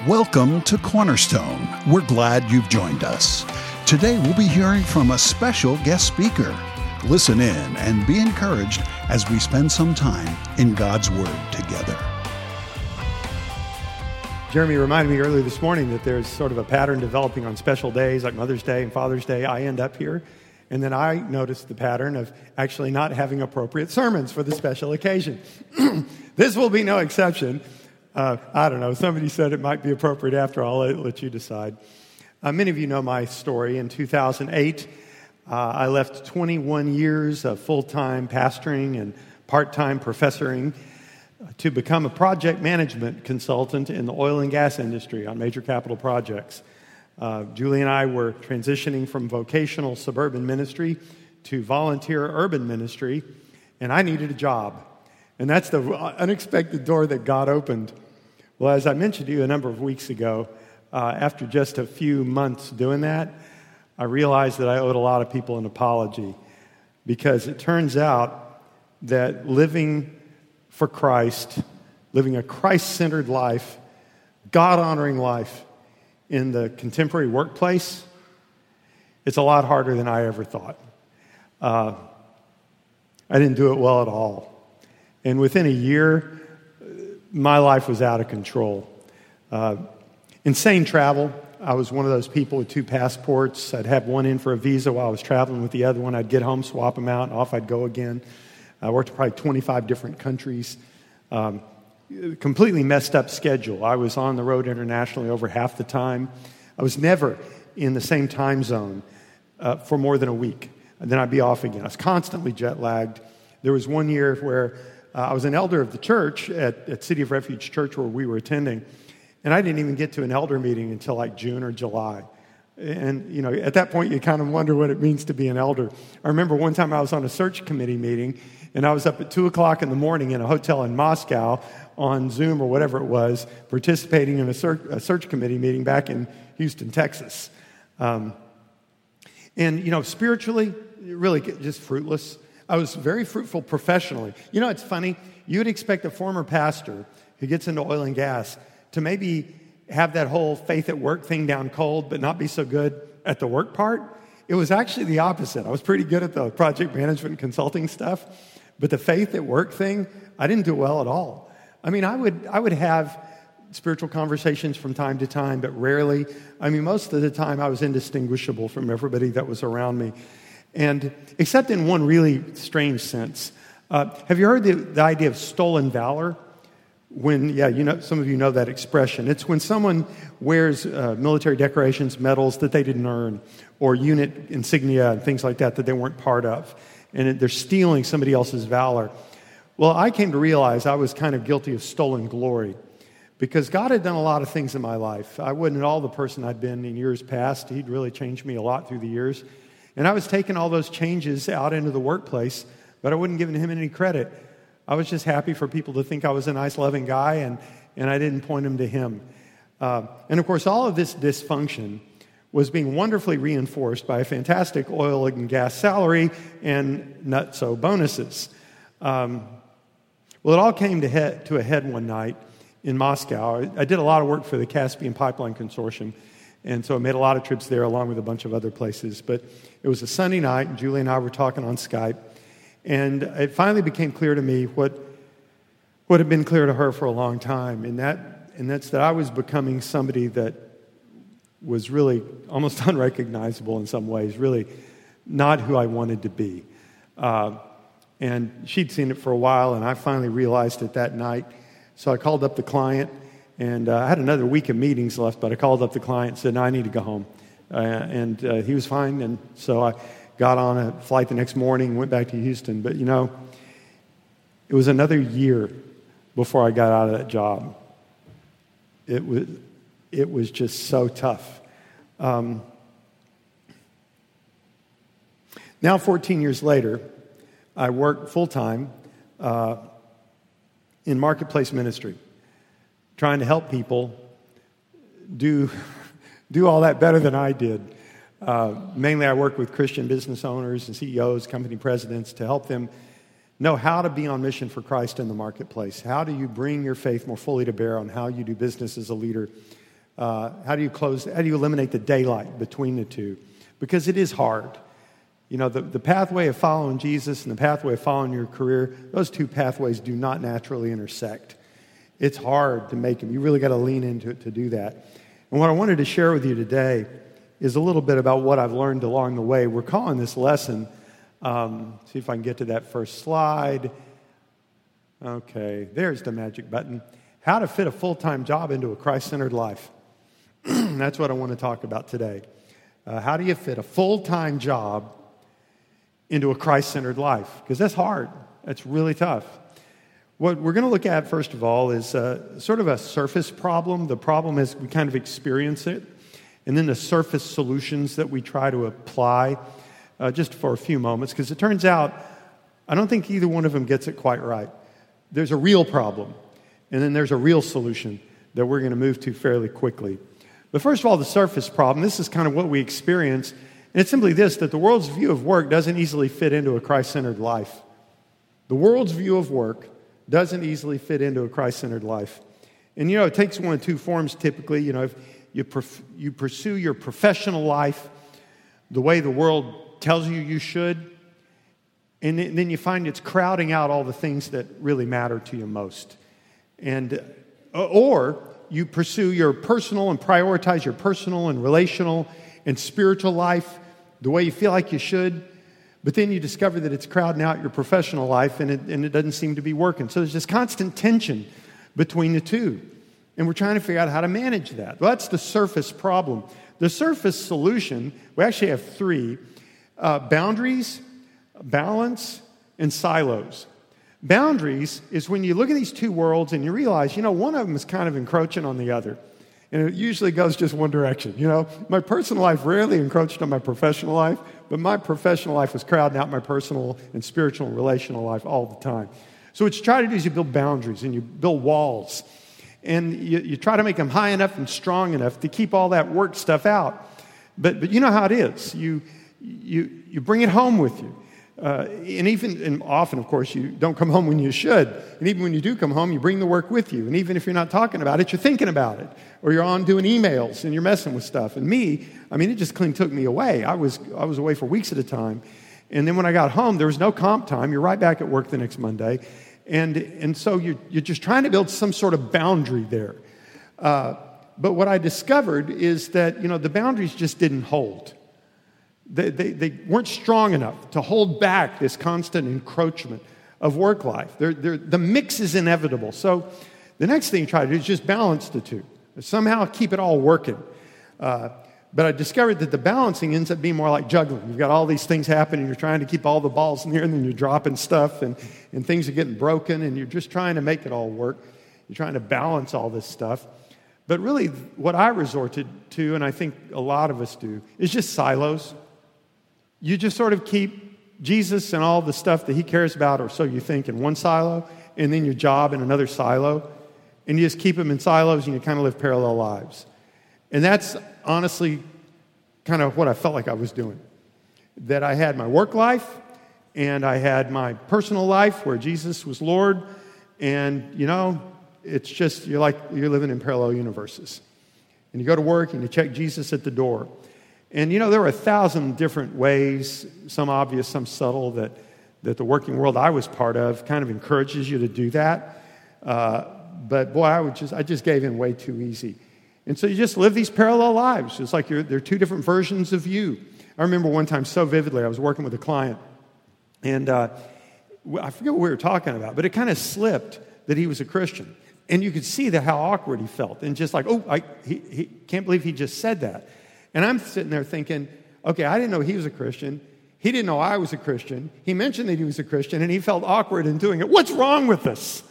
Welcome to Cornerstone. We're glad you've joined us. Today we'll be hearing from a special guest speaker. Listen in and be encouraged as we spend some time in God's Word together. Jeremy reminded me earlier this morning that there's sort of a pattern developing on special days like Mother's Day and Father's Day. I end up here, and then I noticed the pattern of actually not having appropriate sermons for the special occasion. This will be no exception. I don't know. Somebody said it might be appropriate after all. I'll let you decide. Many of you know my story. In 2008, I left 21 years of full-time pastoring and part-time professoring to become a project management consultant in the oil and gas industry on major capital projects. Julie and I were transitioning from vocational suburban ministry to volunteer urban ministry, and I needed a job. And that's the unexpected door that God opened. Well, as I mentioned to you a number of weeks ago, after just a few months doing that, I realized that I owed a lot of people an apology, because it turns out that living for Christ, living a Christ-centered life, God-honoring life in the contemporary workplace, it's a lot harder than I ever thought. I didn't do it well at all. And within a year, my life was out of control. Insane travel. I was one of those people with 2 passports. I'd have one in for a visa while I was traveling with the other one. I'd get home, swap them out, and off I'd go again. I worked in probably 25 different countries. Completely messed up schedule. I was on the road internationally over half the time. I was never in the same time zone for more than a week. And then I'd be off again. I was constantly jet lagged. There was one year where I was an elder of the church at City of Refuge Church where we were attending, and I didn't even get to an elder meeting until like June or July. And, you know, at that point, you kind of wonder what it means to be an elder. I remember one time I was on a search committee meeting, and I was up at 2 o'clock in the morning in a hotel in Moscow on Zoom or whatever it was, participating in a search committee meeting back in Houston, Texas. And, you know, spiritually, really just fruitless. I was very fruitful professionally. You know, it's funny. You would expect a former pastor who gets into oil and gas to maybe have that whole faith at work thing down cold, but not be so good at the work part. It was actually the opposite. I was pretty good at the project management and consulting stuff, but the faith at work thing, I didn't do well at all. I mean, I would have spiritual conversations from time to time, but rarely. I mean, most of the time I was indistinguishable from everybody that was around me. And except in one really strange sense. Have you heard the idea of stolen valor? Some of you know that expression. It's when someone wears military decorations, medals that they didn't earn, or unit insignia and things like that they weren't part of, and they're stealing somebody else's valor. Well, I came to realize I was kind of guilty of stolen glory, because God had done a lot of things in my life. I wasn't at all the person I'd been in years past. He'd really changed me a lot through the years. And I was taking all those changes out into the workplace, but I wasn't giving him any credit. I was just happy for people to think I was a nice, loving guy, and I didn't point them to him. And of course, all of this dysfunction was being wonderfully reinforced by a fantastic oil and gas salary and nutso bonuses. Well, it all came to a head one night in Moscow. I did a lot of work for the Caspian Pipeline Consortium, and so I made a lot of trips there along with a bunch of other places. But it was a Sunday night, and Julie and I were talking on Skype, and it finally became clear to me what had been clear to her for a long time, and that's that I was becoming somebody that was really almost unrecognizable in some ways, really not who I wanted to be. And she'd seen it for a while, and I finally realized it that night. So I called up the client, and I had another week of meetings left, but I called up the client and said, no, I need to go home. And he was fine, and so I got on a flight the next morning and went back to Houston. But, you know, it was another year before I got out of that job. It was just so tough. Now, 14 years later, I work full-time in marketplace ministry, trying to help people do all that better than I did. Mainly I work with Christian business owners and CEOs, company presidents, to help them know how to be on mission for Christ in the marketplace. How do you bring your faith more fully to bear on how you do business as a leader How do you eliminate the daylight between the two? Because it is hard. You know, the pathway of following Jesus and the pathway of following your career, those two pathways do not naturally intersect. It's hard to make them. You really got to lean into it to do that. And what I wanted to share with you today is a little bit about what I've learned along the way. We're calling this lesson, see if I can get to that first slide. Okay, there's the magic button. How to fit a full-time job into a Christ-centered life. That's what I want to talk about today. How do you fit a full-time job into a Christ-centered life? Because that's hard. That's really tough. What we're going to look at, first of all, is sort of a surface problem. The problem is we kind of experience it. And then the surface solutions that we try to apply just for a few moments. Because it turns out, I don't think either one of them gets it quite right. There's a real problem. And then there's a real solution that we're going to move to fairly quickly. But first of all, the surface problem, this is kind of what we experience. And it's simply this, that the world's view of work doesn't easily fit into a Christ-centered life. The world's view of work doesn't easily fit into a Christ-centered life. And, you know, it takes one of two forms typically. You know, if you pursue your professional life the way the world tells you should, and then you find it's crowding out all the things that really matter to you most. And or you pursue your personal and prioritize your personal and relational and spiritual life the way you feel like you should, but then you discover that it's crowding out your professional life and it doesn't seem to be working. So there's this constant tension between the two. And we're trying to figure out how to manage that. Well, that's the surface problem. The surface solution, we actually have three: boundaries, balance, and silos. Boundaries is when you look at these two worlds and you realize, you know, one of them is kind of encroaching on the other. And it usually goes just one direction. You know, my personal life rarely encroached on my professional life, but my professional life was crowding out my personal and spiritual and relational life all the time. So what you try to do is you build boundaries and you build walls. And you try to make them high enough and strong enough to keep all that work stuff out. But you know how it is. You bring it home with you. And often, of course, you don't come home when you should. And even when you do come home, you bring the work with you. And even if you're not talking about it, you're thinking about it. Or you're on doing emails and you're messing with stuff. And me, I mean, it just clean took me away. I was away for weeks at a time. And then when I got home, there was no comp time. You're right back at work the next Monday. And so you're just trying to build some sort of boundary there. But what I discovered is that, you know, the boundaries just didn't hold. They weren't strong enough to hold back this constant encroachment of work life. The mix is inevitable. So the next thing you try to do is just balance the two. Somehow keep it all working. But I discovered that the balancing ends up being more like juggling. You've got all these things happening. You're trying to keep all the balls in the air, and then you're dropping stuff, and things are getting broken, and you're just trying to make it all work. You're trying to balance all this stuff. But really, what I resorted to, and I think a lot of us do, is just silos. You just sort of keep Jesus and all the stuff that he cares about, or so you think, in one silo, and then your job in another silo. And you just keep them in silos, and you kind of live parallel lives. And that's honestly kind of what I felt like I was doing. That I had my work life, and I had my personal life where Jesus was Lord. And, you know, it's just, you're living in parallel universes. And you go to work, and you check Jesus at the door. And, you know, there were 1,000 different ways, some obvious, some subtle, that the working world I was part of kind of encourages you to do that. But, boy, I just gave in way too easy. And so you just live these parallel lives. It's like there are two different versions of you. I remember one time so vividly, I was working with a client, and I forget what we were talking about, but it kind of slipped that he was a Christian. And you could see how awkward he felt, and just like, he can't believe he just said that. And I'm sitting there thinking, okay, I didn't know he was a Christian. He didn't know I was a Christian. He mentioned that he was a Christian, and he felt awkward in doing it. What's wrong with us?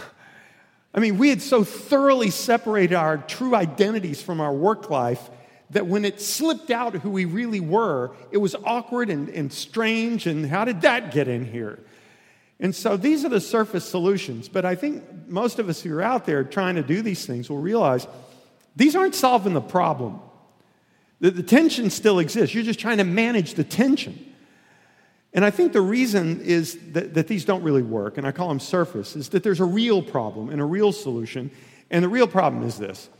I mean, we had so thoroughly separated our true identities from our work life that when it slipped out who we really were, it was awkward and strange, and how did that get in here? And so these are the surface solutions. But I think most of us who are out there trying to do these things will realize these aren't solving the problem. The tension still exists. You're just trying to manage the tension. And I think the reason is that these don't really work, and I call them surface, is that there's a real problem and a real solution. And the real problem is this,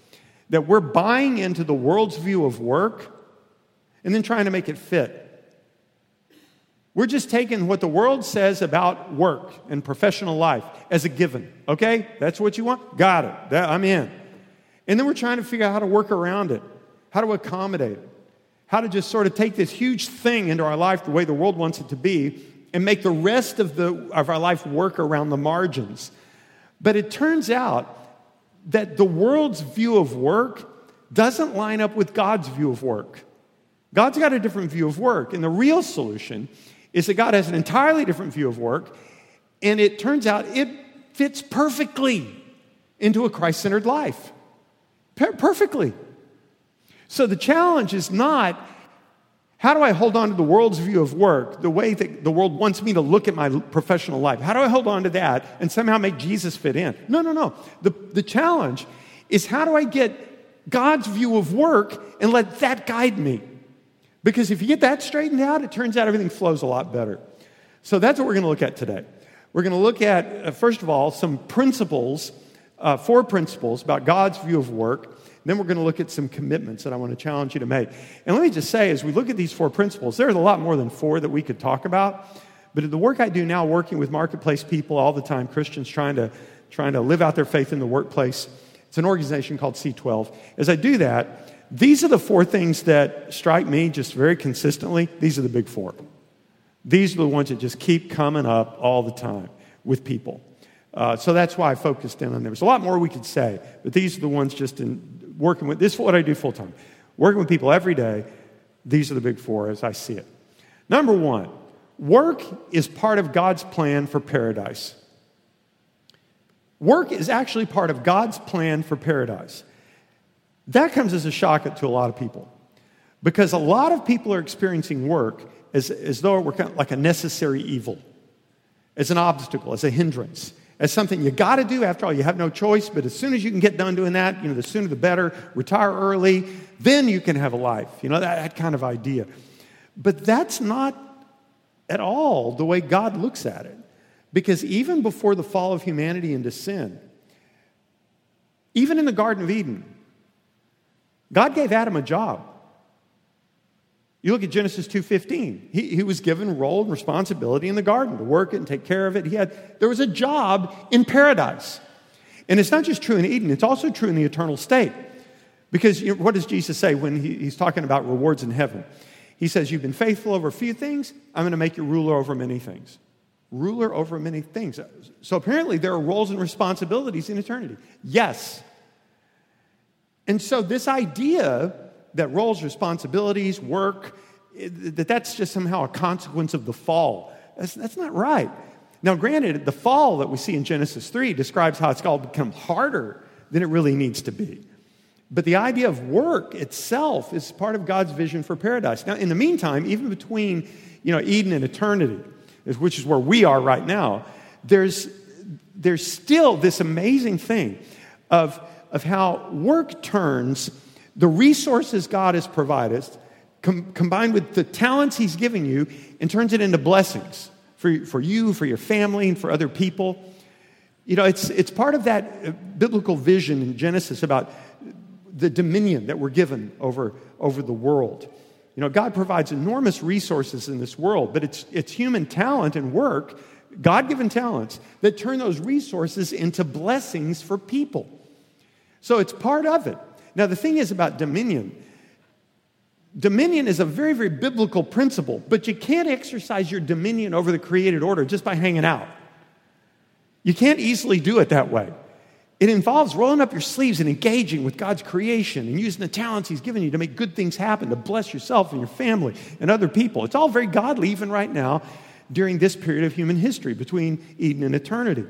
that we're buying into the world's view of work and then trying to make it fit. We're just taking what the world says about work and professional life as a given. Okay, that's what you want? Got it. I'm in. And then we're trying to figure out how to work around it, how to accommodate it, how to just sort of take this huge thing into our life the way the world wants it to be and make the rest of our life work around the margins. But it turns out that the world's view of work doesn't line up with God's view of work. God's got a different view of work, and the real solution is that God has an entirely different view of work, and it turns out it fits perfectly into a Christ-centered life. Perfectly. So the challenge is not, how do I hold on to the world's view of work, the way that the world wants me to look at my professional life? How do I hold on to that and somehow make Jesus fit in? No. The challenge is, how do I get God's view of work and let that guide me? Because if you get that straightened out, it turns out everything flows a lot better. So that's what we're going to look at today. We're going to look at, first of all, some principles, 4 principles about God's view of work. Then we're going to look at some commitments that I want to challenge you to make. And let me just say, as we look at these 4 principles, there's a lot more than 4 that we could talk about. But in the work I do now, working with marketplace people all the time, Christians trying to live out their faith in the workplace, it's an organization called C12. As I do that, these are the 4 things that strike me just very consistently. These are the big 4. These are the ones that just keep coming up all the time with people. So that's why I focused in on them. There's a lot more we could say, but these are the ones just in working with. This is what I do full time. Working with people every day. These are the big 4 as I see it. Number 1, work is part of God's plan for paradise. Work is actually part of God's plan for paradise. That comes as a shock to a lot of people, because a lot of people are experiencing work as though it were kind of like a necessary evil, as an obstacle, as a hindrance, as something you got to do. After all, you have no choice, but as soon as you can get done doing that, the sooner the better, retire early, then you can have a life, that kind of idea. But that's not at all the way God looks at it, because even before the fall of humanity into sin, even in the Garden of Eden, God gave Adam a job. You look at Genesis 2:15. He was given a role and responsibility in the garden to work it and take care of it. There was a job in paradise. And it's not just true in Eden, it's also true in the eternal state. Because what does Jesus say when he's talking about rewards in heaven? He says, you've been faithful over a few things, I'm going to make you ruler over many things. Ruler over many things. So apparently there are roles and responsibilities in eternity. Yes. And so this idea that roles, responsibilities, work, that's just somehow a consequence of the fall, that's not right. Now, granted, the fall that we see in Genesis 3 describes how it's all become harder than it really needs to be. But the idea of work itself is part of God's vision for paradise. Now, in the meantime, even between Eden and eternity, which is where we are right now, there's still this amazing thing of how work turns the resources God has provided, combined with the talents He's giving you, and turns it into blessings for you, for your family, and for other people. It's part of that biblical vision in Genesis about the dominion that we're given over the world. God provides enormous resources in this world, but it's human talent and work, God-given talents, that turn those resources into blessings for people. So it's part of it. Now, the thing is about dominion is a very, very biblical principle, but you can't exercise your dominion over the created order just by hanging out. You can't easily do it that way. It involves rolling up your sleeves and engaging with God's creation and using the talents He's given you to make good things happen, to bless yourself and your family and other people. It's all very godly even right now during this period of human history between Eden and eternity.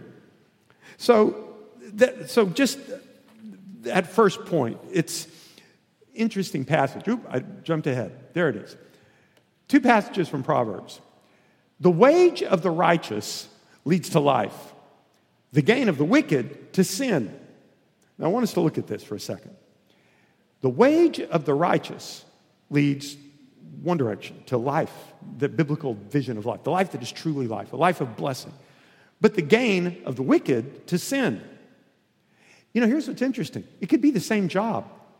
So just that first point, it's interesting passage. I jumped ahead. There it is. 2 passages from Proverbs. The wage of the righteous leads to life. The gain of the wicked to sin. Now, I want us to look at this for a second. The wage of the righteous leads one direction, to life, the biblical vision of life, the life that is truly life, a life of blessing. But the gain of the wicked to sin. Here's what's interesting. It could be the same job.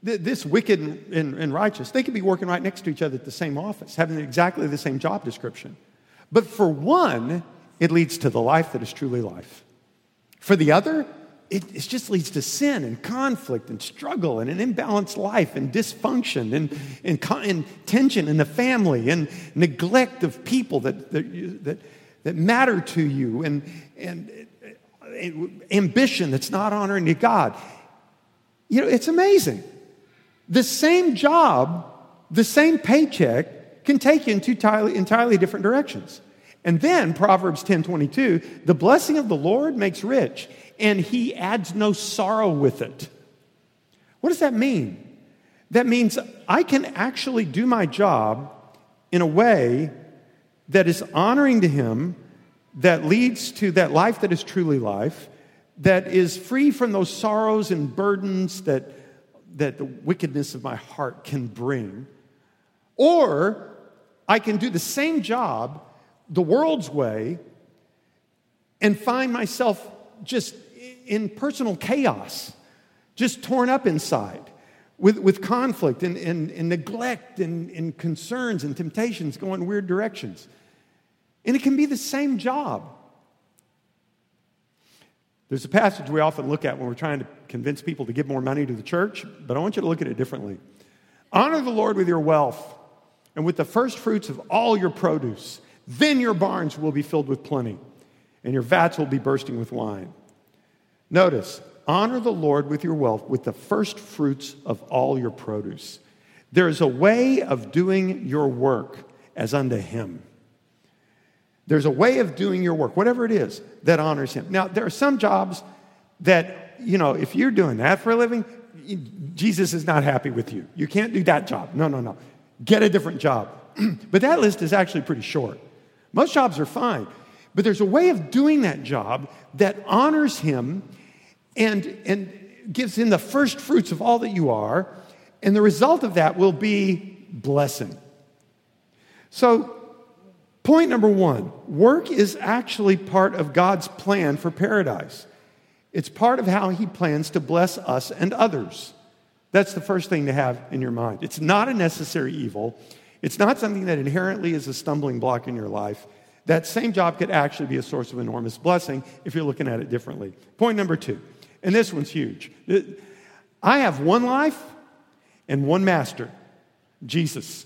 This wicked and righteous, they could be working right next to each other at the same office, having exactly the same job description. But for one, it leads to the life that is truly life. For the other, it just leads to sin and conflict and struggle and an imbalanced life and dysfunction and tension in the family and neglect of people that matter to you and ambition that's not honoring to God. It's amazing. The same job, the same paycheck can take you in two entirely different directions. And then Proverbs 10:22, the blessing of the Lord makes rich, and he adds no sorrow with it. What does that mean? That means I can actually do my job in a way that is honoring to him, that leads to that life that is truly life, that is free from those sorrows and burdens that the wickedness of my heart can bring. Or I can do the same job the world's way and find myself just in personal chaos, just torn up inside with conflict and neglect and concerns and temptations going weird directions. And it can be the same job. There's a passage we often look at when we're trying to convince people to give more money to the church, but I want you to look at it differently. Honor the Lord with your wealth and with the first fruits of all your produce. Then your barns will be filled with plenty, and your vats will be bursting with wine. Notice, honor the Lord with your wealth, with the first fruits of all your produce. There is a way of doing your work as unto him. There's a way of doing your work, whatever it is, that honors him. Now, there are some jobs that, if you're doing that for a living, Jesus is not happy with you. You can't do that job. No. Get a different job. But that list is actually pretty short. Most jobs are fine. But there's a way of doing that job that honors him and gives him the first fruits of all that you are. And the result of that will be blessing. So, point number one, work is actually part of God's plan for paradise. It's part of how he plans to bless us and others. That's the first thing to have in your mind. It's not a necessary evil. It's not something that inherently is a stumbling block in your life. That same job could actually be a source of enormous blessing if you're looking at it differently. Point number two, and this one's huge. I have one life and one master, Jesus.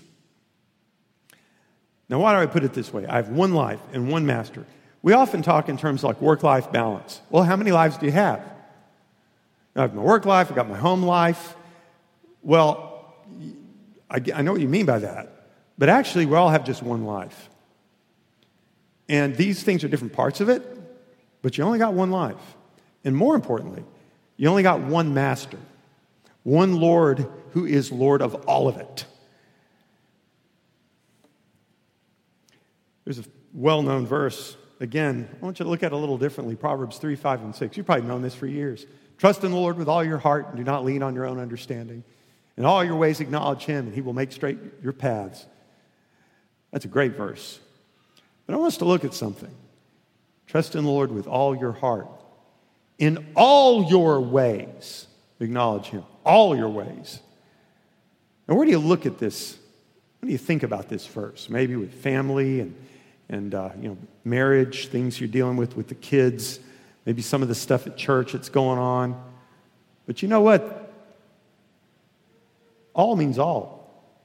Now, why do I put it this way? I have one life and one master. We often talk in terms like work-life balance. Well, how many lives do you have? I have my work life, I've got my home life. Well, I know what you mean by that. But actually, we all have just one life. And these things are different parts of it, but you only got one life. And more importantly, you only got one master, one Lord who is Lord of all of it. There's a well-known verse. Again, I want you to look at it a little differently. Proverbs 3, 5, and 6. You've probably known this for years. Trust in the Lord with all your heart and do not lean on your own understanding. In all your ways acknowledge him and he will make straight your paths. That's a great verse. But I want us to look at something. Trust in the Lord with all your heart. In all your ways acknowledge him. All your ways. Now, where do you look at this? What do you think about this verse? Maybe with family and marriage, things you're dealing with the kids, maybe some of the stuff at church that's going on. But you know what? All means all.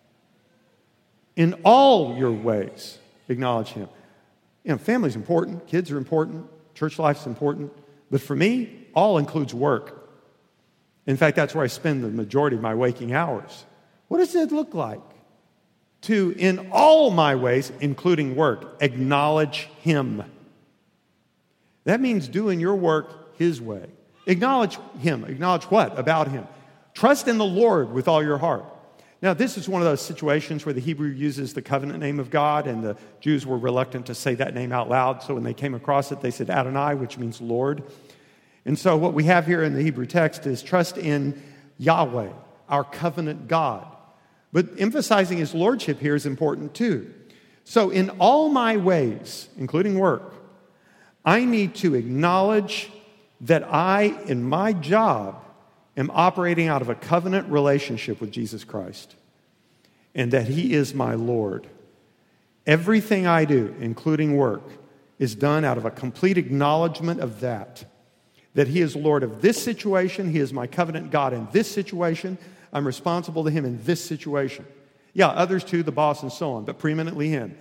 In all your ways, acknowledge him. Family's important, kids are important, church life's important. But for me, all includes work. In fact, that's where I spend the majority of my waking hours. What does it look like to, in all my ways, including work, acknowledge him? That means doing your work his way. Acknowledge him. Acknowledge what about him? Trust in the Lord with all your heart. Now, this is one of those situations where the Hebrew uses the covenant name of God, and the Jews were reluctant to say that name out loud. So when they came across it, they said Adonai, which means Lord. And so what we have here in the Hebrew text is trust in Yahweh, our covenant God. But emphasizing his lordship here is important too. So in all my ways, including work, I need to acknowledge that I, in my job, am operating out of a covenant relationship with Jesus Christ and that He is my Lord, everything I do, including work, is done out of a complete acknowledgement of that He is Lord of this situation, He is my covenant God in this situation, I'm responsible to Him in this situation. Yeah, others too, the boss and so on, but preeminently Him.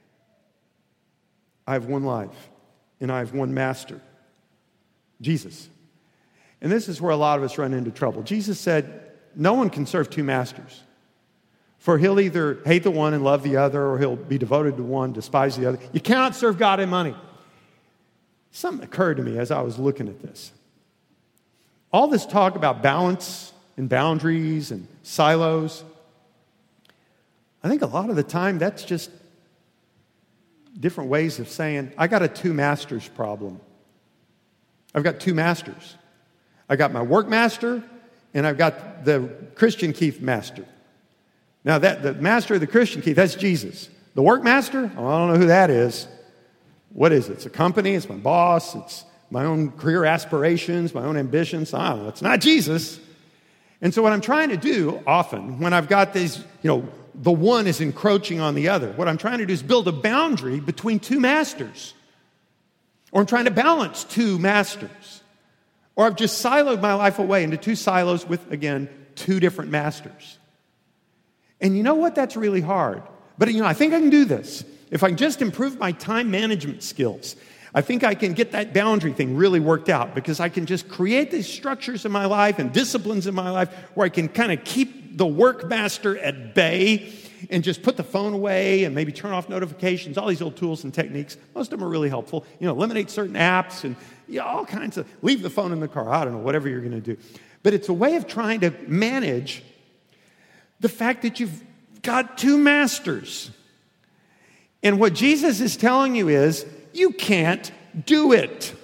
I have one life, and I have one master, Jesus. And this is where a lot of us run into trouble. Jesus said, no one can serve two masters. For he'll either hate the one and love the other, or he'll be devoted to one, despise the other. You cannot serve God and money. Something occurred to me as I was looking at this. All this talk about balance and boundaries and silos, I think a lot of the time that's just different ways of saying, I got a two masters problem. I've got two masters. I got my work master, and I've got the Christian Keith master. Now, the master of the Christian Keith, that's Jesus. The work master, I don't know who that is. What is it? It's a company, it's my boss, it's my own career aspirations, my own ambitions. I don't know, it's not Jesus. And so what I'm trying to do often, when I've got these, the one is encroaching on the other, what I'm trying to do is build a boundary between two masters. Or I'm trying to balance two masters. Or I've just siloed my life away into two silos with, again, two different masters. And you know what? That's really hard. But, I think I can do this. If I can just improve my time management skills, I think I can get that boundary thing really worked out, because I can just create these structures in my life and disciplines in my life where I can kind of keep the work master at bay and just put the phone away and maybe turn off notifications, all these little tools and techniques. Most of them are really helpful. Eliminate certain apps and all kinds of, leave the phone in the car. I don't know, whatever you're going to do. But it's a way of trying to manage the fact that you've got two masters. And what Jesus is telling you is, you can't do it.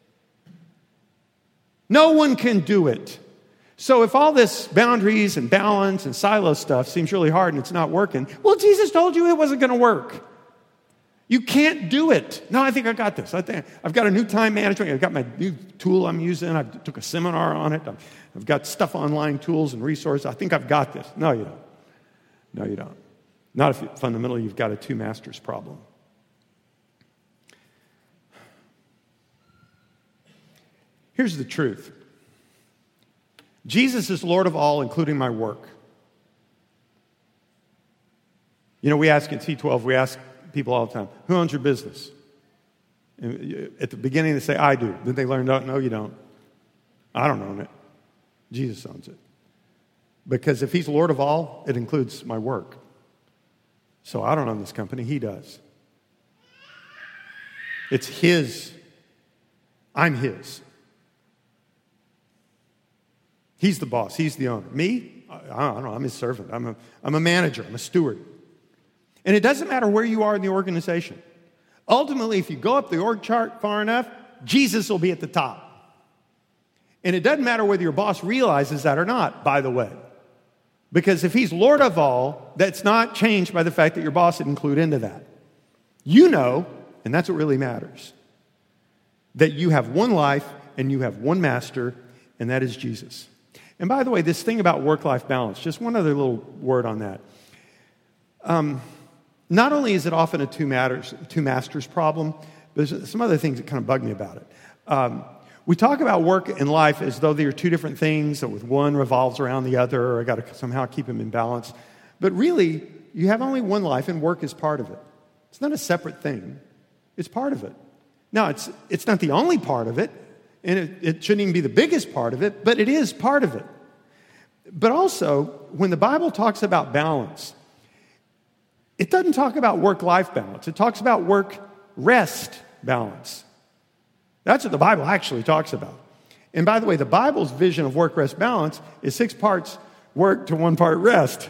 No one can do it. So if all this boundaries and balance and silo stuff seems really hard and it's not working, well, Jesus told you it wasn't going to work. You can't do it. No, I think I got this. I think I've got a new time management. I've got my new tool I'm using. I took a seminar on it. I've got stuff online, tools and resources. I think I've got this. No, you don't. No, you don't. Not if fundamentally you've got a two masters problem. Here's the truth. Jesus is Lord of all, including my work. We ask in T12, we ask people all the time, who owns your business? And at the beginning they say, I do. Then they learn, no, you don't. I don't own it. Jesus owns it. Because if He's Lord of all, it includes my work. So I don't own this company, He does. It's His. I'm His. He's the boss. He's the owner. Me? I don't know. I'm His servant. I'm a manager. I'm a steward. And it doesn't matter where you are in the organization. Ultimately, if you go up the org chart far enough, Jesus will be at the top. And it doesn't matter whether your boss realizes that or not, by the way. Because if He's Lord of all, that's not changed by the fact that your boss didn't include into that. And that's what really matters, that you have one life and you have one master, and that is Jesus. And by the way, this thing about work-life balance, just one other little word on that. Not only is it often a two masters problem, but there's some other things that kind of bug me about it. We talk about work and life as though they are two different things, that with one revolves around the other, or I got to somehow keep them in balance. But really, you have only one life, and work is part of it. It's not a separate thing. It's part of it. Now, it's not the only part of it, and it shouldn't even be the biggest part of it, but it is part of it. But also, when the Bible talks about balance, it doesn't talk about work-life balance. It talks about work-rest balance. That's what the Bible actually talks about. And by the way, the Bible's vision of work-rest balance is 6 parts work to 1 part rest.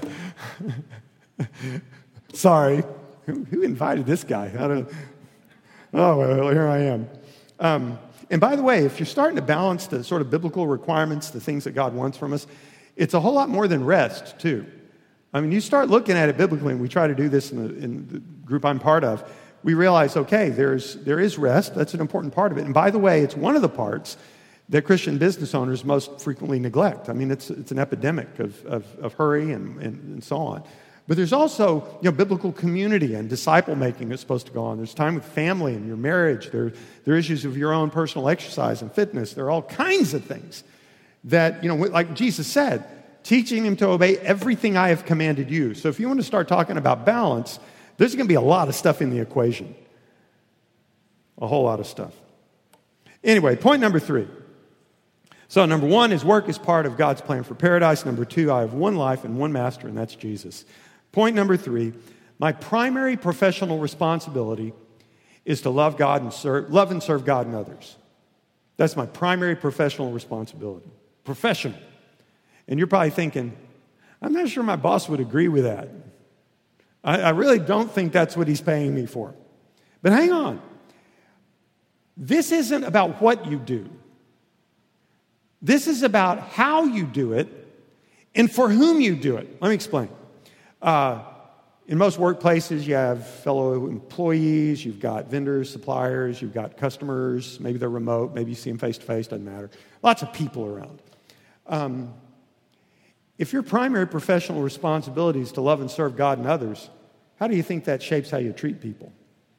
Sorry. Who invited this guy? I don't know. Oh, well, here I am. And by the way, if you're starting to balance the sort of biblical requirements, the things that God wants from us, it's a whole lot more than rest, too. I mean, you start looking at it biblically, and we try to do this in the group I'm part of. We realize, okay, there is rest. That's an important part of it. And by the way, it's one of the parts that Christian business owners most frequently neglect. I mean, it's an epidemic of hurry and so on. But there's also, biblical community and disciple making that's supposed to go on. There's time with family and your marriage. There are issues of your own personal exercise and fitness. There are all kinds of things that, like Jesus said, teaching him to obey everything I have commanded you. So if you want to start talking about balance, there's going to be a lot of stuff in the equation. A whole lot of stuff. Anyway, point number 3. So number 1 is work is part of God's plan for paradise. Number 2, I have one life and one master, and that's Jesus. Point number 3, my primary professional responsibility is to love and serve God and others. That's my primary professional responsibility. Professional. And you're probably thinking, I'm not sure my boss would agree with that. I really don't think that's what he's paying me for. But hang on. This isn't about what you do. This is about how you do it and for whom you do it. Let me explain. In most workplaces, you have fellow employees, you've got vendors, suppliers, you've got customers. Maybe they're remote, maybe you see them face-to-face, doesn't matter. Lots of people around. If your primary professional responsibility is to love and serve God and others, how do you think that shapes how you treat people?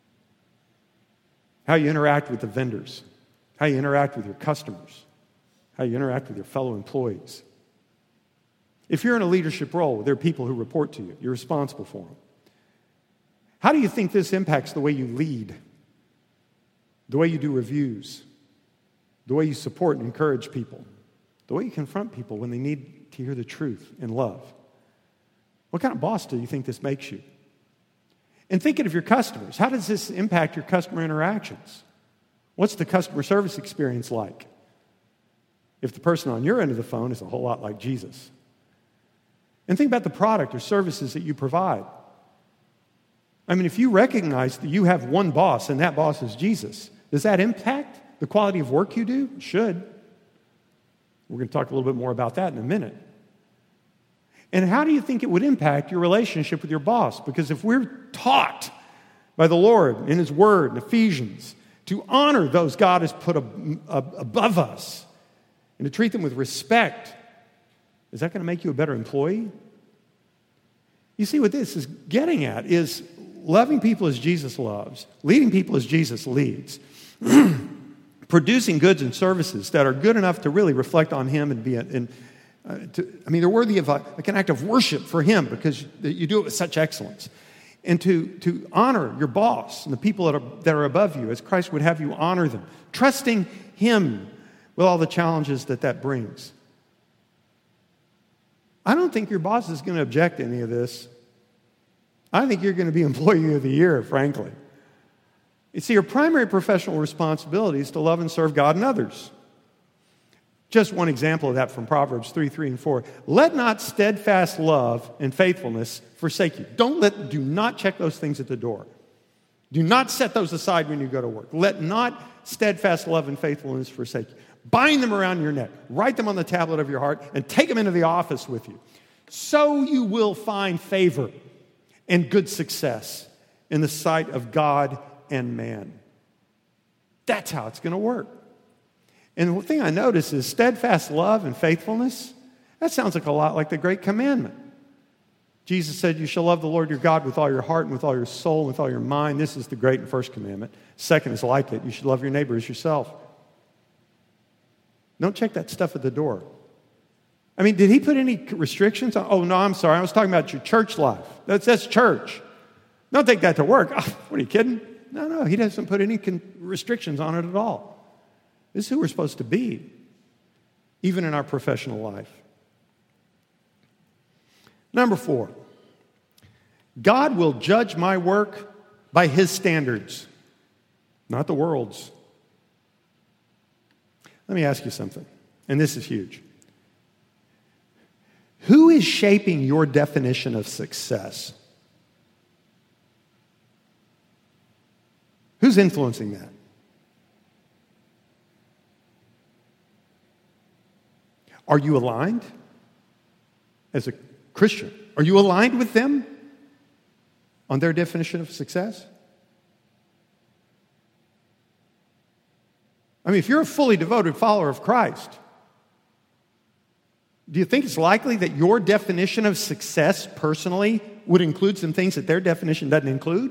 How you interact with the vendors? How you interact with your customers? How you interact with your fellow employees? If you're in a leadership role, there are people who report to you. You're responsible for them. How do you think this impacts the way you lead? The way you do reviews? The way you support and encourage people? The way you confront people when they need to hear the truth in love? What kind of boss do you think this makes you? And thinking of your customers, how does this impact your customer interactions? What's the customer service experience like? If the person on your end of the phone is a whole lot like Jesus. And think about the product or services that you provide. I mean, if you recognize that you have one boss and that boss is Jesus, does that impact the quality of work you do? It should. We're going to talk a little bit more about that in a minute. And how do you think it would impact your relationship with your boss? Because if we're taught by the Lord in His Word in Ephesians to honor those God has put above us and to treat them with respect, is that going to make you a better employee? You see, what this is getting at is loving people as Jesus loves, leading people as Jesus leads, producing goods and services that are good enough to really reflect on Him and be they're worthy of an act of worship for Him because you do it with such excellence. And to honor your boss and the people that are above you as Christ would have you honor them, trusting Him with all the challenges that brings. I don't think your boss is going to object to any of this. I think you're going to be Employee of the Year, frankly. You see, your primary professional responsibility is to love and serve God and others. Just one example of that from Proverbs 3:3-4. Let not steadfast love and faithfulness forsake you. Do not check those things at the door. Do not set those aside when you go to work. Let not steadfast love and faithfulness forsake you. Bind them around your neck. Write them on the tablet of your heart and take them into the office with you. So you will find favor and good success in the sight of God and man. That's how it's going to work. And the thing I notice is steadfast love and faithfulness, that sounds like a lot like the Great Commandment. Jesus said, you shall love the Lord your God with all your heart and with all your soul and with all your mind. This is the great and first commandment. Second is like it. You should love your neighbor as yourself. Don't check that stuff at the door. I mean, did He put any restrictions on? Oh, no, I'm sorry. I was talking about your church life. That's church. Don't take that to work. Oh, what are you kidding? No, He doesn't put any restrictions on it at all. This is who we're supposed to be, even in our professional life. Number 4, God will judge my work by His standards, not the world's. Let me ask you something, and this is huge. Who is shaping your definition of success? Who's influencing that? Are you aligned as a Christian? Are you aligned with them on their definition of success? I mean, if you're a fully devoted follower of Christ, do you think it's likely that your definition of success personally would include some things that their definition doesn't include?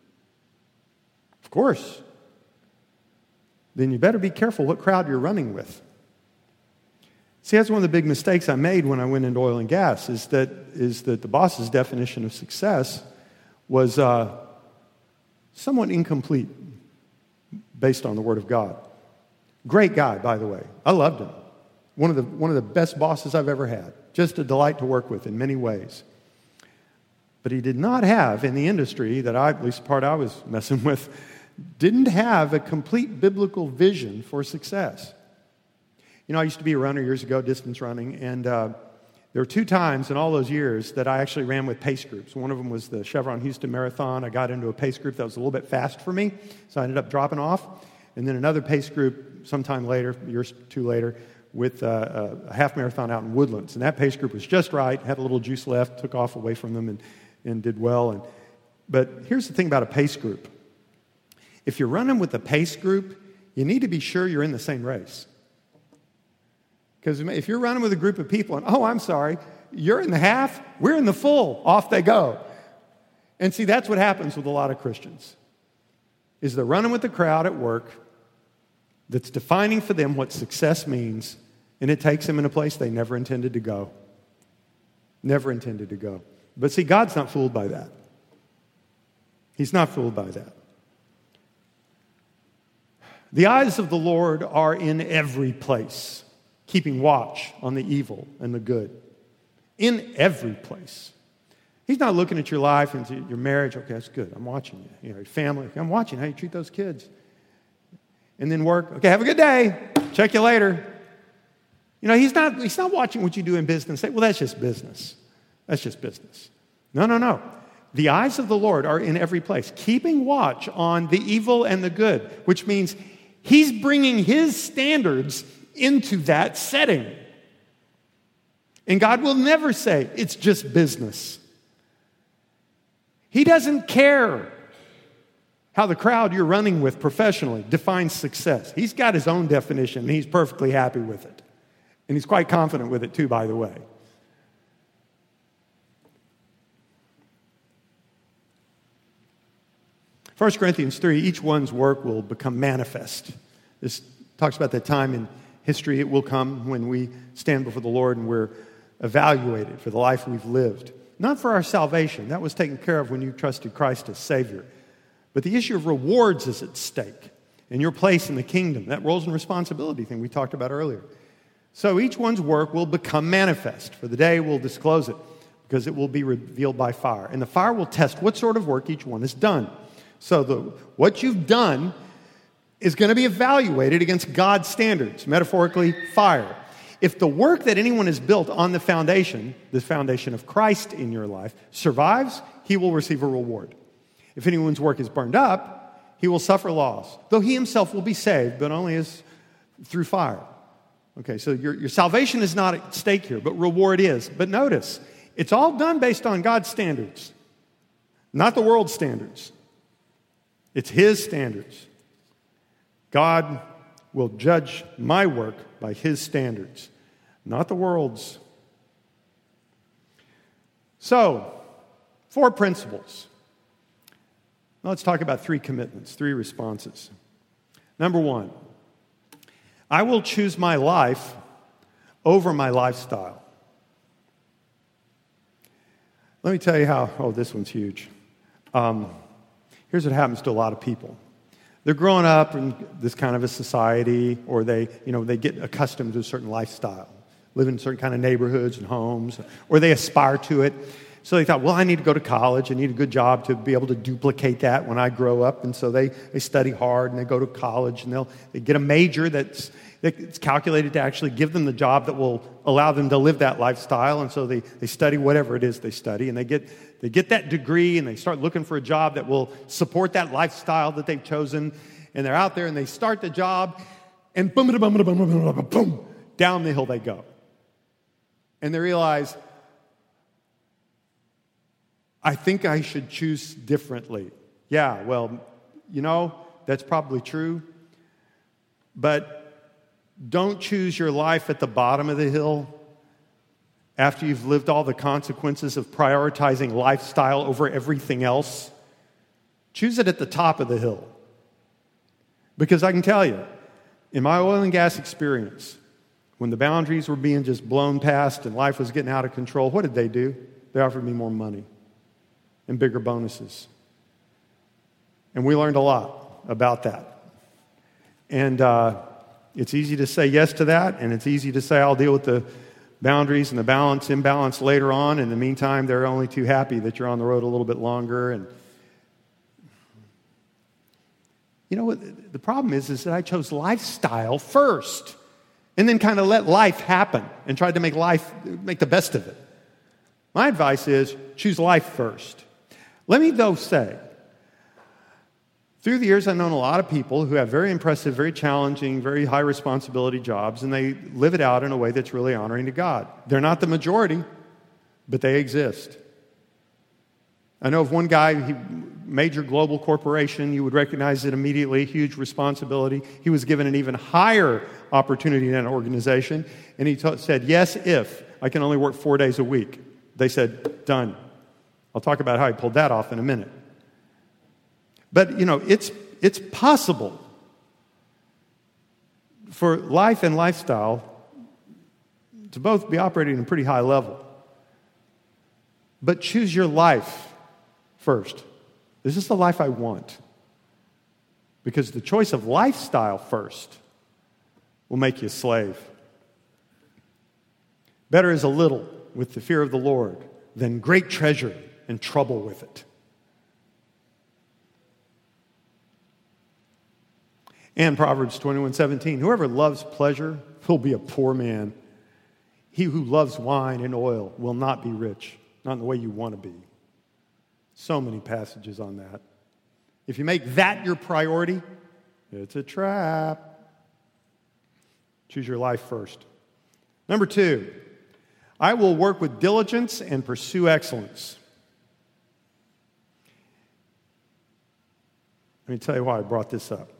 Of course. Then you better be careful what crowd you're running with. See, that's one of the big mistakes I made when I went into oil and gas, is that the boss's definition of success was somewhat incomplete based on the Word of God. Great guy, by the way. I loved him. One of the best bosses I've ever had. Just a delight to work with in many ways. But he did not have, in the industry that at least the part I was messing with, didn't have a complete biblical vision for success. You know, I used to be a runner years ago, distance running, and there were 2 times in all those years that I actually ran with pace groups. One of them was the Chevron Houston Marathon. I got into a pace group that was a little bit fast for me, so I ended up dropping off. And then another pace group sometime later, a year or 2 later, with a half marathon out in Woodlands. And that pace group was just right, had a little juice left, took off away from them and did well. But here's the thing about a pace group. If you're running with a pace group, you need to be sure you're in the same race. Because if you're running with a group of people and, oh, I'm sorry, you're in the half, we're in the full, off they go. And see, that's what happens with a lot of Christians, is they're running with the crowd at work that's defining for them what success means, and it takes them in a place they never intended to go. Never intended to go. But see, God's not fooled by that. He's not fooled by that. The eyes of the Lord are in every place, keeping watch on the evil and the good. In every place. He's not looking at your life and your marriage. Okay, that's good. I'm watching you. You know, your family. I'm watching how you treat those kids. And then work. Okay, have a good day. Check you later. You know, he's not watching what you do in business. Say, well, that's just business. That's just business. No. The eyes of the Lord are in every place, keeping watch on the evil and the good, which means he's bringing his standards into that setting. And God will never say, it's just business. He doesn't care how the crowd you're running with professionally defines success. He's got his own definition, and he's perfectly happy with it. And he's quite confident with it too, by the way. 1 Corinthians 3, each one's work will become manifest. This talks about that time in history. It will come when we stand before the Lord and we're evaluated for the life we've lived. Not for our salvation. That was taken care of when you trusted Christ as Savior. But the issue of rewards is at stake. And your place in the kingdom. That roles and responsibility thing we talked about earlier. So each one's work will become manifest. For the day will disclose it. Because it will be revealed by fire. And the fire will test what sort of work each one has done. So what you've done is going to be evaluated against God's standards. Metaphorically, fire. If the work that anyone has built on the foundation of Christ in your life, survives, he will receive a reward. If anyone's work is burned up, he will suffer loss, though he himself will be saved, but only as through fire. Okay, so your salvation is not at stake here, but reward is. But notice, it's all done based on God's standards, not the world's standards. It's his standards. God will judge my work by his standards, not the world's. So, 4 principles. Now let's talk about 3 commitments, 3 responses. Number 1, I will choose my life over my lifestyle. Let me tell you how, this one's huge. Here's what happens to a lot of people. They're growing up in this kind of a society, or they get accustomed to a certain lifestyle, live in certain kind of neighborhoods and homes, or they aspire to it. So they thought, well, I need to go to college. I need a good job to be able to duplicate that when I grow up. And so they study hard and they go to college and they get a major that's calculated to actually give them the job that will allow them to live that lifestyle. And so they study whatever it is they study, and they get that degree, and they start looking for a job that will support that lifestyle that they've chosen. And they're out there and they start the job, and boom, boom, boom, boom, boom, boom, down the hill they go. And they realize, I think I should choose differently. Yeah, well, that's probably true. But don't choose your life at the bottom of the hill after you've lived all the consequences of prioritizing lifestyle over everything else. Choose it at the top of the hill. Because I can tell you, in my oil and gas experience, when the boundaries were being just blown past and life was getting out of control, what did they do? They offered me more money and bigger bonuses. And we learned a lot about that. And it's easy to say yes to that, and it's easy to say I'll deal with the boundaries and the imbalance later on. In the meantime, they're only too happy that you're on the road a little bit longer. And you know what? The problem is that I chose lifestyle first and then kind of let life happen and tried to make the best of it. My advice is choose life first. Let me, though, say, through the years, I've known a lot of people who have very impressive, very challenging, very high responsibility jobs, and they live it out in a way that's really honoring to God. They're not the majority, but they exist. I know of one guy, major global corporation, you would recognize it immediately, huge responsibility. He was given an even higher opportunity in an organization, and he said, yes, if I can only work 4 days a week. They said, done. I'll talk about how he pulled that off in a minute. But, it's possible for life and lifestyle to both be operating at a pretty high level. But choose your life first. Is this the life I want? Because the choice of lifestyle first will make you a slave. Better is a little with the fear of the Lord than great treasure and trouble with it. And Proverbs 21:17, whoever loves pleasure will be a poor man. He who loves wine and oil will not be rich, not in the way you want to be. So many passages on that. If you make that your priority, it's a trap. Choose your life first. Number 2, I will work with diligence and pursue excellence. Let me tell you why I brought this up.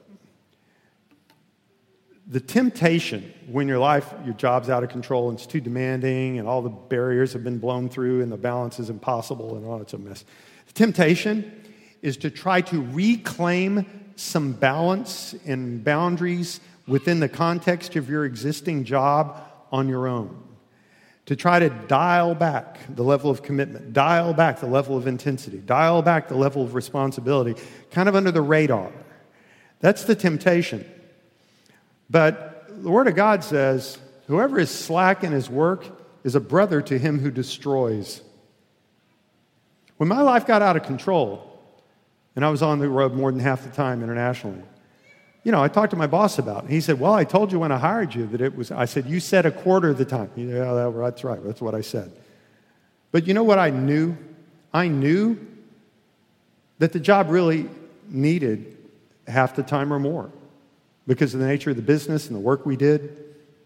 The temptation when your job's out of control and it's too demanding and all the barriers have been blown through and the balance is impossible and it's a mess. The temptation is to try to reclaim some balance and boundaries within the context of your existing job on your own. To try to dial back the level of commitment, dial back the level of intensity, dial back the level of responsibility, kind of under the radar. That's the temptation. But the Word of God says, whoever is slack in his work is a brother to him who destroys. When my life got out of control, and I was on the road more than half the time internationally, I talked to my boss about it. He said, well, I told you when I hired you that it was, I said, you said a quarter of the time. Yeah, that's right. That's what I said. But you know what I knew? I knew that the job really needed half the time or more because of the nature of the business and the work we did.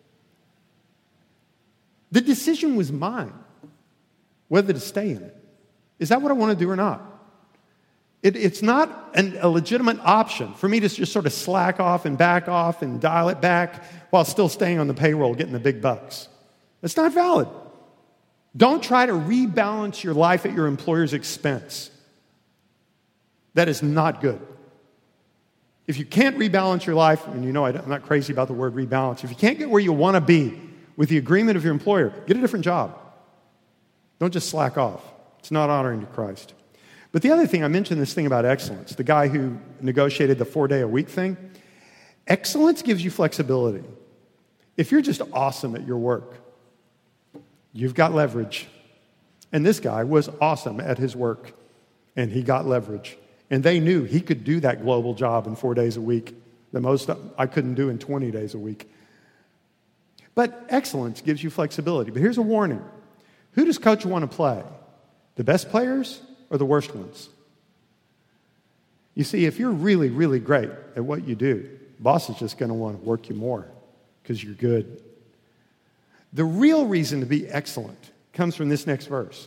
The decision was mine, whether to stay in it. Is that what I want to do or not? It's not a legitimate option for me to just sort of slack off and back off and dial it back while still staying on the payroll, getting the big bucks. It's not valid. Don't try to rebalance your life at your employer's expense. That is not good. If you can't rebalance your life, and I'm not crazy about the word rebalance, if you can't get where you want to be with the agreement of your employer, get a different job. Don't just slack off. It's not honoring to Christ. But the other thing, I mentioned this thing about excellence, the guy who negotiated the 4-day-a-week thing. Excellence gives you flexibility. If you're just awesome at your work, you've got leverage. And this guy was awesome at his work, and he got leverage. And they knew he could do that global job in 4 days a week, the most I couldn't do in 20 days a week. But excellence gives you flexibility. But here's a warning. Who does coach want to play? The best players or the worst ones? You see, if you're really, really great at what you do, boss is just going to want to work you more because you're good. The real reason to be excellent comes from this next verse.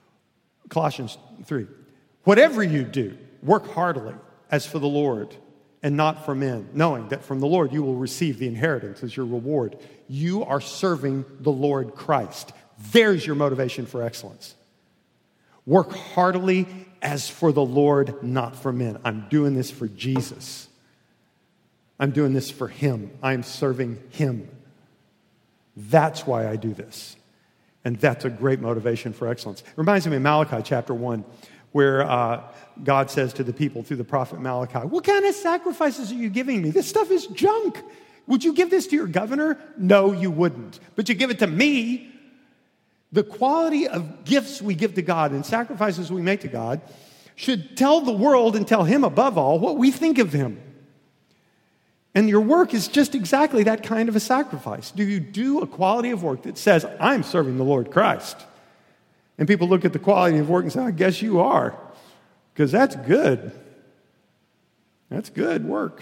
Colossians 3. Whatever you do, work heartily as for the Lord and not for men, knowing that from the Lord you will receive the inheritance as your reward. You are serving the Lord Christ. There's your motivation for excellence. Work heartily as for the Lord, not for men. I'm doing this for Jesus. I'm doing this for Him. I'm serving Him. That's why I do this. And that's a great motivation for excellence. It reminds me of Malachi chapter 1, where God says to the people through the prophet Malachi, what kind of sacrifices are you giving me? This stuff is junk. Would you give this to your governor? No, you wouldn't. But you give it to me. The quality of gifts we give to God and sacrifices we make to God should tell the world and tell Him above all what we think of Him. And your work is just exactly that kind of a sacrifice. Do you do a quality of work that says, I'm serving the Lord Christ? And people look at the quality of work and say, I guess you are, because that's good. That's good work.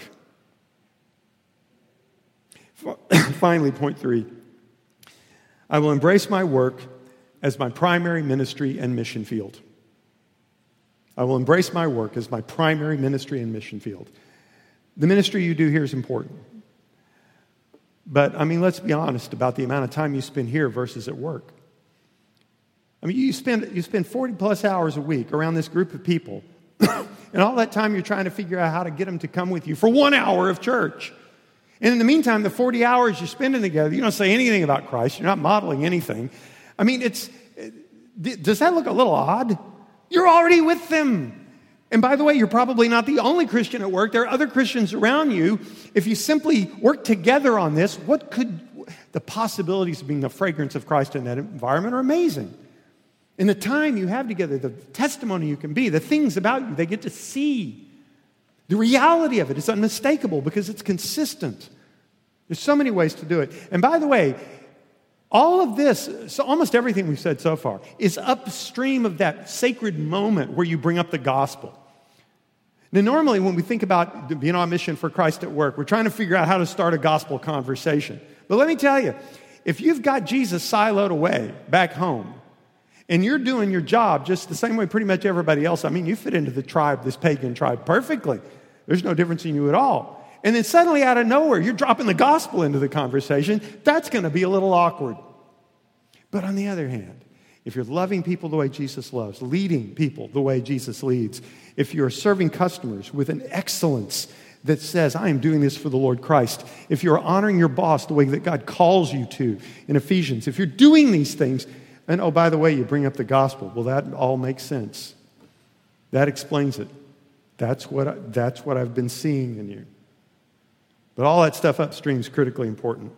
Finally, point 3. I will embrace my work as my primary ministry and mission field. I will embrace my work as my primary ministry and mission field. The ministry you do here is important. But, let's be honest about the amount of time you spend here versus at work. You spend 40 plus hours a week around this group of people. And all that time you're trying to figure out how to get them to come with you for 1 hour of church. And in the meantime, the 40 hours you're spending together, you don't say anything about Christ. You're not modeling anything. Does that look a little odd? You're already with them. And by the way, you're probably not the only Christian at work. There are other Christians around you. If you simply work together on this, the possibilities of being the fragrance of Christ in that environment are amazing. And the time you have together, the testimony you can be, the things about you they get to see. The reality of it is unmistakable because it's consistent. There's so many ways to do it. And by the way, all of this, so almost everything we've said so far, is upstream of that sacred moment where you bring up the gospel. Now, normally when we think about being on mission for Christ at work, we're trying to figure out how to start a gospel conversation. But let me tell you, if you've got Jesus siloed away back home, and you're doing your job just the same way pretty much everybody else, you fit into the tribe, this pagan tribe, perfectly. There's no difference in you at all. And then suddenly out of nowhere, you're dropping the gospel into the conversation. That's going to be a little awkward. But on the other hand, if you're loving people the way Jesus loves, leading people the way Jesus leads, if you're serving customers with an excellence that says, I am doing this for the Lord Christ, if you're honoring your boss the way that God calls you to in Ephesians, if you're doing these things, and oh, by the way, you bring up the gospel, well, that all makes sense. That explains it. That's what I've been seeing in you. But all that stuff upstream is critically important.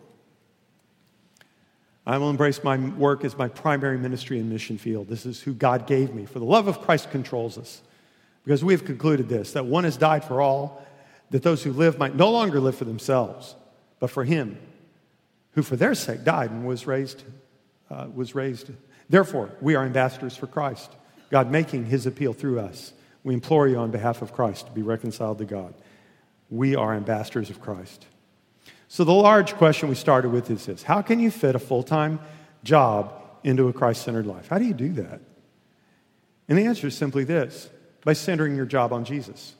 I will embrace my work as my primary ministry and mission field. This is who God gave me. For the love of Christ controls us. Because we have concluded this, that one has died for all, that those who live might no longer live for themselves, but for Him, who for their sake died and was raised. Therefore, we are ambassadors for Christ, God making His appeal through us. We implore you on behalf of Christ to be reconciled to God. We are ambassadors of Christ. So the large question we started with is this: how can you fit a full-time job into a Christ-centered life? How do you do that? And the answer is simply this: by centering your job on Jesus.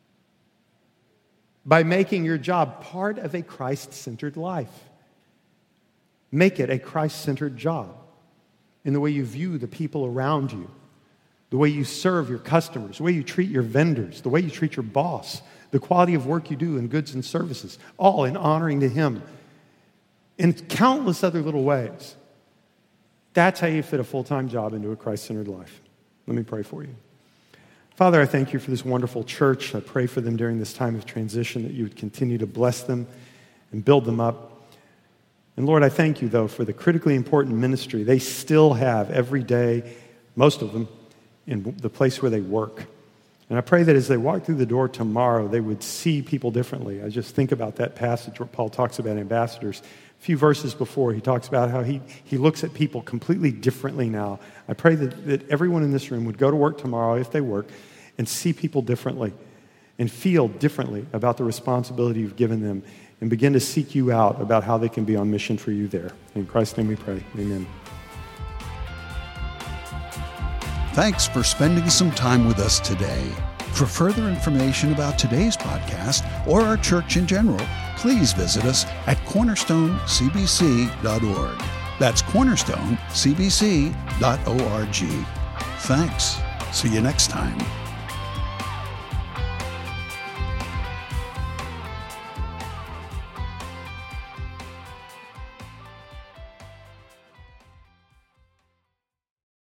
By making your job part of a Christ-centered life. Make it a Christ-centered job in the way you view the people around you, the way you serve your customers, the way you treat your vendors, the way you treat your boss, the quality of work you do in goods and services, all in honoring to Him in countless other little ways. That's how you fit a full-time job into a Christ-centered life. Let me pray for you. Father, I thank you for this wonderful church. I pray for them during this time of transition, that you would continue to bless them and build them up. And Lord, I thank you, though, for the critically important ministry they still have every day, most of them, in the place where they work. And I pray that as they walk through the door tomorrow, they would see people differently. I just think about that passage where Paul talks about ambassadors. A few verses before, he talks about how he looks at people completely differently now. I pray that everyone in this room would go to work tomorrow, if they work, and see people differently and feel differently about the responsibility you've given them and begin to seek you out about how they can be on mission for you there. In Christ's name we pray. Amen. Thanks for spending some time with us today. For further information about today's podcast or our church in general, please visit us at cornerstonecbc.org. That's cornerstonecbc.org. Thanks. See you next time.